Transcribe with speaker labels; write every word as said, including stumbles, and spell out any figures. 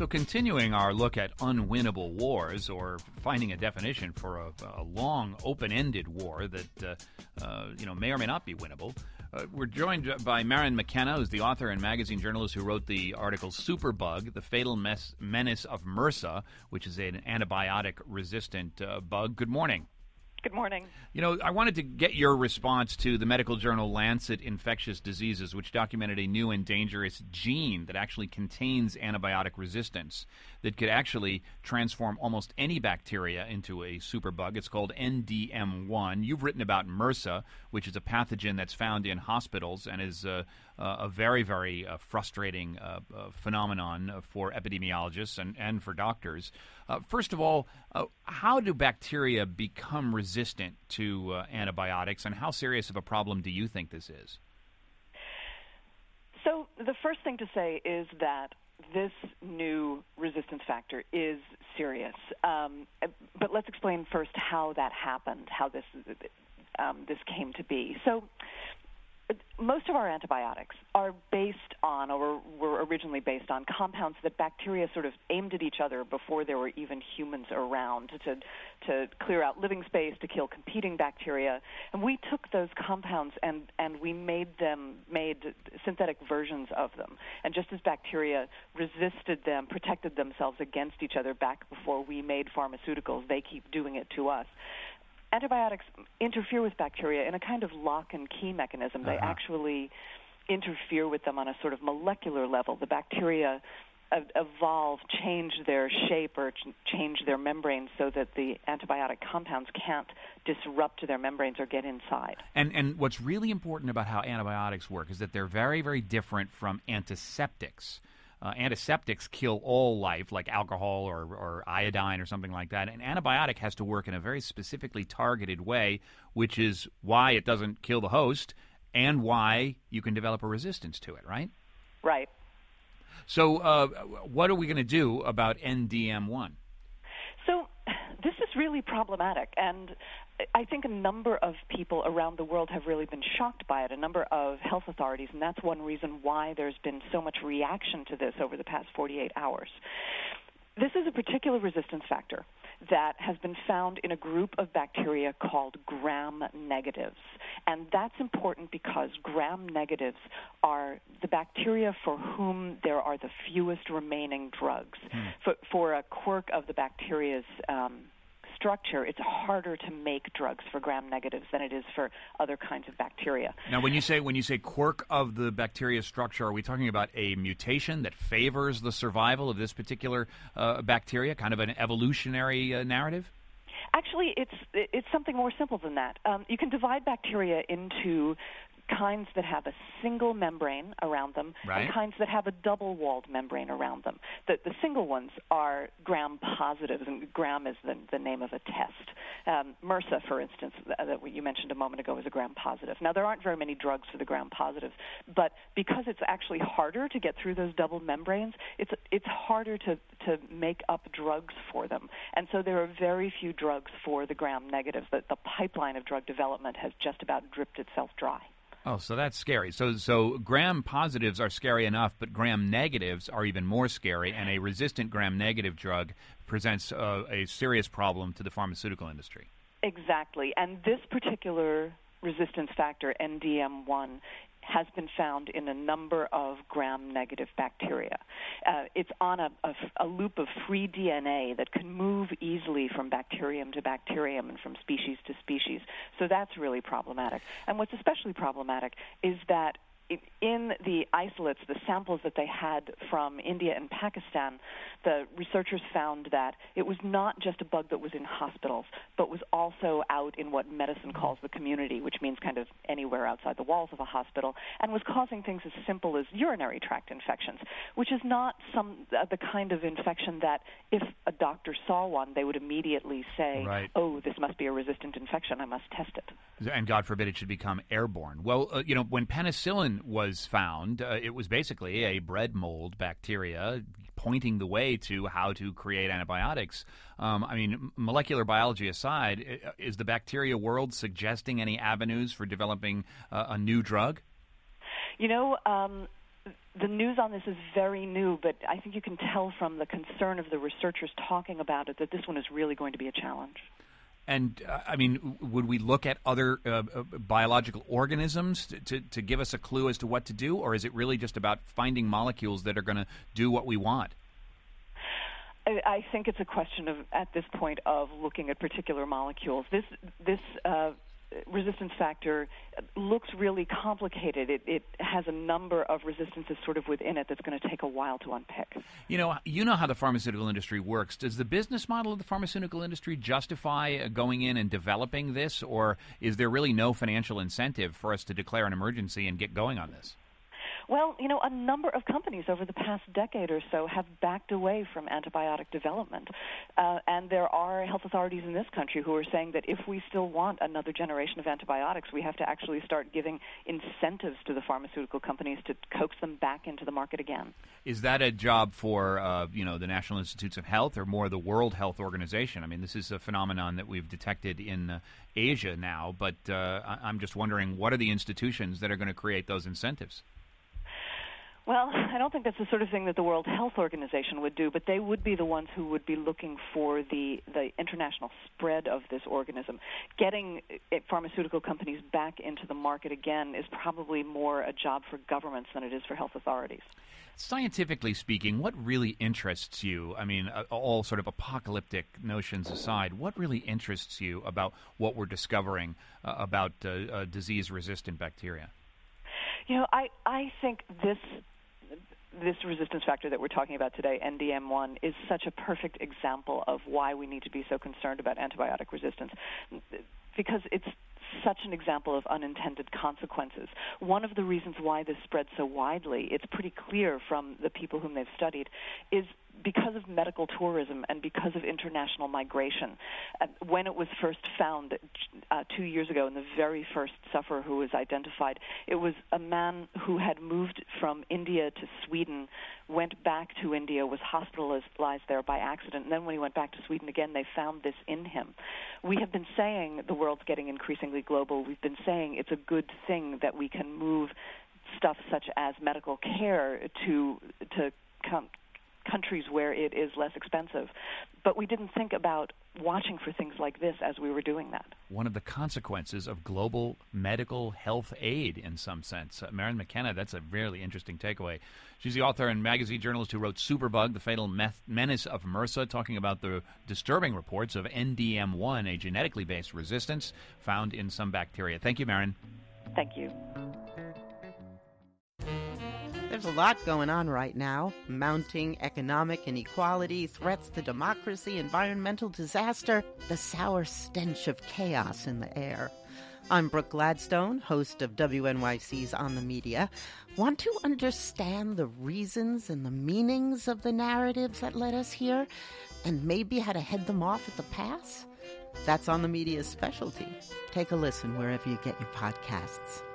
Speaker 1: So continuing our look at unwinnable wars, or finding a definition for a, a long, open-ended war that uh, uh, you know may or may not be winnable, uh, we're joined by Maren McKenna, who's the author and magazine journalist who wrote the article Superbug, the Fatal Mes- Menace of MRSA, which is an antibiotic-resistant uh, bug. Good morning.
Speaker 2: Good morning.
Speaker 1: You know, I wanted to get your response to the medical journal Lancet Infectious Diseases, which documented a new and dangerous gene that actually contains antibiotic resistance that could actually transform almost any bacteria into a superbug. It's called N D M one. You've written about MRSA, which is a pathogen that's found in hospitals and is uh, uh, a very, very uh, frustrating uh, uh, phenomenon for epidemiologists and, and for doctors. Uh, first of all, uh, how do bacteria become resistant to uh, antibiotics, and how serious of a problem do you think this is?
Speaker 2: So the first thing to say is that this new resistance factor is serious. Um, but let's explain first how that happened, how this um, this came to be. So most of our antibiotics are based on, or were originally based on, compounds that bacteria sort of aimed at each other before there were even humans around to to clear out living space, to kill competing bacteria. And we took those compounds and, and we made them, made synthetic versions of them. And just as bacteria resisted them, protected themselves against each other back before we made pharmaceuticals, they keep doing it to us. Antibiotics interfere with bacteria in a kind of lock and key mechanism. They uh-huh. actually interfere with them on a sort of molecular level. The bacteria evolve, change their shape or ch- change their membranes so that the antibiotic compounds can't disrupt their membranes or get inside.
Speaker 1: And and what's really important about how antibiotics work is that they're very, very different from antiseptics. Uh, antiseptics kill all life, like alcohol or, or iodine or something like that. An antibiotic has to work in a very specifically targeted way, which is why it doesn't kill the host and why you can develop a resistance to it, right?
Speaker 2: Right.
Speaker 1: So uh, what are we going to do about N D M one?
Speaker 2: So this is really problematic, and I think a number of people around the world have really been shocked by it, a number of health authorities, and that's one reason why there's been so much reaction to this over the past forty-eight hours. This is a particular resistance factor that has been found in a group of bacteria called gram-negatives. And that's important because gram-negatives are the bacteria for whom there are the fewest remaining drugs. Hmm. For, for a quirk of the bacteria's um, structure, it's harder to make drugs for gram-negatives than it is for other kinds of bacteria.
Speaker 1: Now, when you say when you say quirk of the bacteria's structure, are we talking about a mutation that favors the survival of this particular uh, bacteria, kind of an evolutionary uh, narrative?
Speaker 2: Actually, it's it's something more simple than that. Um, you can divide bacteria into kinds that have a single membrane around them
Speaker 1: right.
Speaker 2: and kinds that have a double-walled membrane around them. The, the single ones are gram-positives, and gram is the, the name of a test. Um, MRSA, for instance, that you mentioned a moment ago, is a gram-positive. Now, there aren't very many drugs for the gram-positives, but because it's actually harder to get through those double membranes, it's it's harder to, to make up drugs for them. And so there are very few drugs for the gram-negatives. The, the pipeline of drug development has just about dripped itself dry.
Speaker 1: Oh, so that's scary. So so gram-positives are scary enough, but gram-negatives are even more scary, and a resistant gram-negative drug presents uh, a serious problem to the pharmaceutical industry.
Speaker 2: Exactly. And this particular resistance factor, N D M one, has been found in a number of gram-negative bacteria. Uh, it's on a, a, a loop of free D N A that can move easily from bacterium to bacterium and from species to species. So that's really problematic. And what's especially problematic is that in the isolates, the samples that they had from India and Pakistan, the researchers found that it was not just a bug that was in hospitals, but was also out in what medicine calls the community, which means kind of anywhere outside the walls of a hospital, and was causing things as simple as urinary tract infections, which is not some uh, the kind of infection that if a doctor saw one, they would immediately say,
Speaker 1: right.
Speaker 2: oh, this must be a resistant infection, I must test it.
Speaker 1: And God forbid it should become airborne. Well, uh, you know, when penicillin was found, uh, it was basically a bread mold bacteria pointing the way to how to create antibiotics. Um, I mean, molecular biology aside, is the bacteria world suggesting any avenues for developing uh, a new drug?
Speaker 2: You know, um, the news on this is very new, but I think you can tell from the concern of the researchers talking about it that this one is really going to be a challenge.
Speaker 1: And, uh, I mean, would we look at other uh, uh, biological organisms to, to, to give us a clue as to what to do, or is it really just about finding molecules that are going to do what we want?
Speaker 2: I, I think it's a question of, at this point, of looking at particular molecules. This this uh, resistance factor looks really complicated. It, it has a number of resistances sort of within it that's going to take a while to unpick.
Speaker 1: You know, you know how the pharmaceutical industry works. Does the business model of the pharmaceutical industry justify going in and developing this, or is there really no financial incentive for us to declare an emergency and get going on this?
Speaker 2: Well, you know, a number of companies over the past decade or so have backed away from antibiotic development. Uh, and there are health authorities in this country who are saying that if we still want another generation of antibiotics, we have to actually start giving incentives to the pharmaceutical companies to coax them back into the market again.
Speaker 1: Is that a job for, uh, you know, the National Institutes of Health or more the World Health Organization? I mean, this is a phenomenon that we've detected in uh, Asia now, but uh, I'm just wondering, what are the institutions that are going to create those incentives?
Speaker 2: Well, I don't think that's the sort of thing that the World Health Organization would do, but they would be the ones who would be looking for the, the international spread of this organism. Getting it, pharmaceutical companies back into the market again is probably more a job for governments than it is for health authorities.
Speaker 1: Scientifically speaking, what really interests you? I mean, uh, all sort of apocalyptic notions aside, what really interests you about what we're discovering uh, about uh, uh, disease-resistant bacteria?
Speaker 2: You know, I, I think this this resistance factor that we're talking about today, N D M one, is such a perfect example of why we need to be so concerned about antibiotic resistance, because it's such an example of unintended consequences. One of the reasons why this spreads so widely, it's pretty clear from the people whom they've studied, is because of medical tourism and because of international migration. Uh, when it was first found uh, two years ago, and the very first sufferer who was identified, it was a man who had moved from India to Sweden, went back to India, was hospitalized there by accident, and then when he went back to Sweden again, they found this in him. We have been saying the world's getting increasingly global. We've been saying it's a good thing that we can move stuff such as medical care to to come countries where it is less expensive. But we didn't think about watching for things like this as we were doing that.
Speaker 1: One of the consequences of global medical health aid, in some sense. Uh, Maren McKenna, that's a really interesting takeaway. She's the author and magazine journalist who wrote Superbug, the Fatal Meth- Menace of MRSA, talking about the disturbing reports of N D M one, a genetically based resistance found in some bacteria. Thank you, Maren.
Speaker 2: Thank you.
Speaker 3: There's a lot going on right now. Mounting economic inequality, threats to democracy, environmental disaster, the sour stench of chaos in the air. I'm Brooke Gladstone, host of W N Y C's On the Media. Want to understand the reasons and the meanings of the narratives that led us here, and maybe how to head them off at the pass? That's On the Media's specialty. Take a listen wherever you get your podcasts.